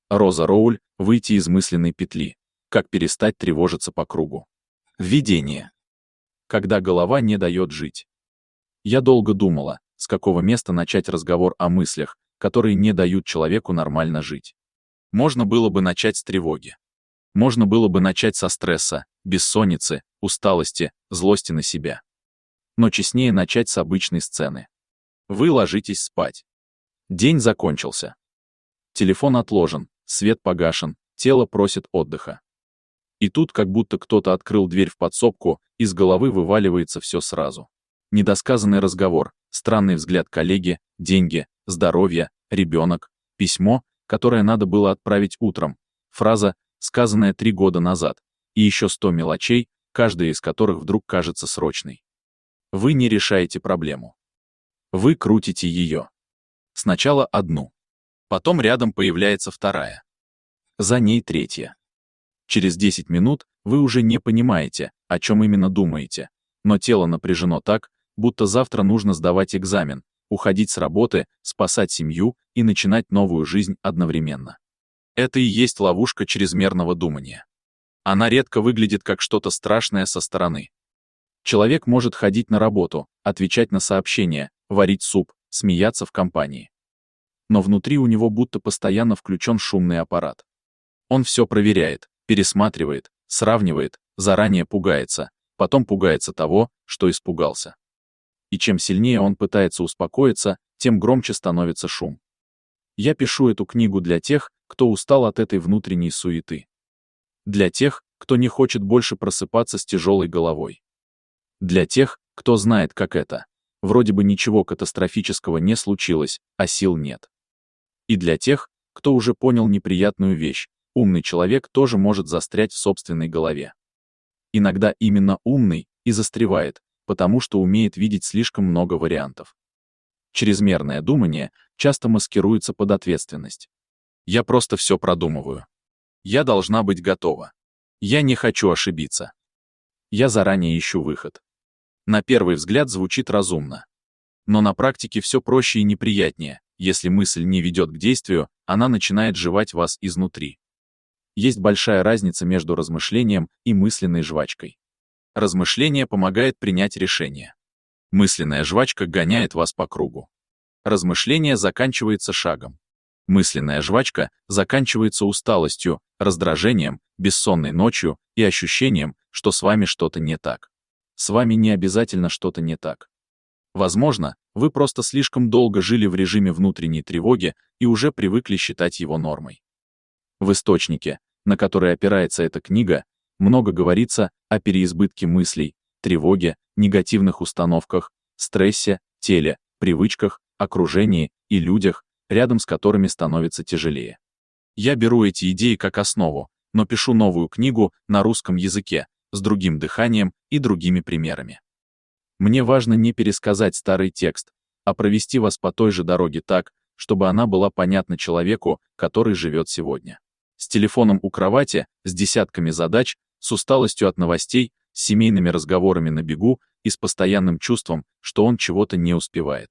Роза Роуль «Выйти из мысленной петли. Как перестать тревожиться по кругу». Введение. Когда голова не дает жить. Я долго думала, с какого места начать разговор о мыслях, которые не дают человеку нормально жить. Можно было бы начать с тревоги. Можно было бы начать со стресса, бессонницы, усталости, злости на себя. Но честнее начать с обычной сцены. Вы ложитесь спать. День закончился. Телефон отложен, свет погашен, тело просит отдыха. И тут как будто кто-то открыл дверь в подсобку, из головы вываливается все сразу. Недосказанный разговор, странный взгляд коллеги, деньги, здоровье, ребенок, письмо, которое надо было отправить утром, фраза, сказанная 3 года назад, и еще 100 мелочей, каждая из которых вдруг кажется срочной. Вы не решаете проблему. Вы крутите ее. Сначала одну. Потом рядом появляется вторая. За ней третья. Через 10 минут вы уже не понимаете, о чем именно думаете, но тело напряжено так, будто завтра нужно сдавать экзамен, уходить с работы, спасать семью и начинать новую жизнь одновременно. Это и есть ловушка чрезмерного думания. Она редко выглядит как что-то страшное со стороны. Человек может ходить на работу, отвечать на сообщения, варить суп, смеяться в компании. Но внутри у него будто постоянно включен шумный аппарат. Он все проверяет, пересматривает, сравнивает, заранее пугается, потом пугается того, что испугался. И чем сильнее он пытается успокоиться, тем громче становится шум. Я пишу эту книгу для тех, кто устал от этой внутренней суеты. Для тех, кто не хочет больше просыпаться с тяжелой головой. Для тех, кто знает, как это. Вроде бы ничего катастрофического не случилось, а сил нет. И для тех, кто уже понял неприятную вещь, умный человек тоже может застрять в собственной голове. Иногда именно умный и застревает, потому что умеет видеть слишком много вариантов. Чрезмерное думание часто маскируется под ответственность. Я просто все продумываю. Я должна быть готова. Я не хочу ошибиться. Я заранее ищу выход. На первый взгляд звучит разумно. Но на практике все проще и неприятнее. Если мысль не ведет к действию, она начинает жевать вас изнутри. Есть большая разница между размышлением и мысленной жвачкой. Размышление помогает принять решение. Мысленная жвачка гоняет вас по кругу. Размышление заканчивается шагом. Мысленная жвачка заканчивается усталостью, раздражением, бессонной ночью и ощущением, что с вами что-то не так. С вами не обязательно что-то не так. Возможно, вы просто слишком долго жили в режиме внутренней тревоги и уже привыкли считать его нормой. В источнике, на который опирается эта книга, много говорится о переизбытке мыслей, тревоге, негативных установках, стрессе, теле, привычках, окружении и людях, рядом с которыми становится тяжелее. Я беру эти идеи как основу, но пишу новую книгу на русском языке, с другим дыханием и другими примерами. Мне важно не пересказать старый текст, а провести вас по той же дороге так, чтобы она была понятна человеку, который живет сегодня. С телефоном у кровати, с десятками задач, с усталостью от новостей, с семейными разговорами на бегу и с постоянным чувством, что он чего-то не успевает.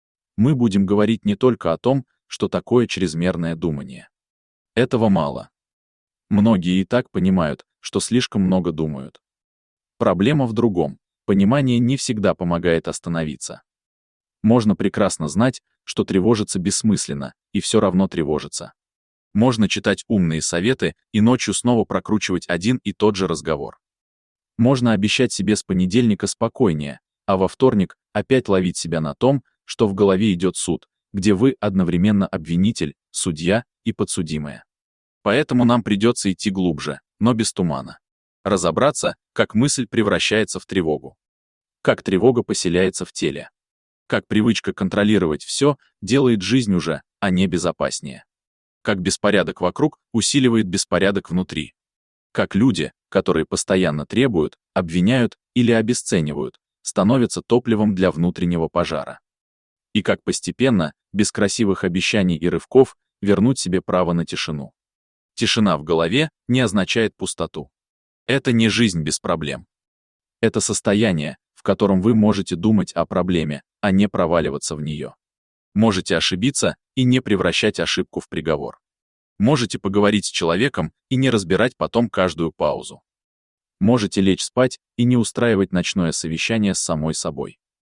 Мы будем говорить не только о том, что такое чрезмерное думание. Этого мало. Многие и так понимают, что слишком много думают. Проблема в другом. Понимание не всегда помогает остановиться. Можно прекрасно знать, что тревожиться бессмысленно, и все равно тревожиться. Можно читать умные советы и ночью снова прокручивать один и тот же разговор. Можно обещать себе с понедельника спокойнее, а во вторник опять ловить себя на том, что в голове идет суд, где вы одновременно обвинитель, судья и подсудимая. Поэтому нам придется идти глубже, но без тумана. Разобраться, как мысль превращается в тревогу. Как тревога поселяется в теле. Как привычка контролировать все делает жизнь уже, а не безопаснее. Как беспорядок вокруг усиливает беспорядок внутри. Как люди, которые постоянно требуют, обвиняют или обесценивают, становятся топливом для внутреннего пожара. И как постепенно, без красивых обещаний и рывков, вернуть себе право на тишину. Тишина в голове не означает пустоту. Это не жизнь без проблем. Это состояние, в котором вы можете думать о проблеме, а не проваливаться в нее. Можете ошибиться и не превращать ошибку в приговор. Можете поговорить с человеком и не разбирать потом каждую паузу. Можете лечь спать и не устраивать ночное совещание с самой собой.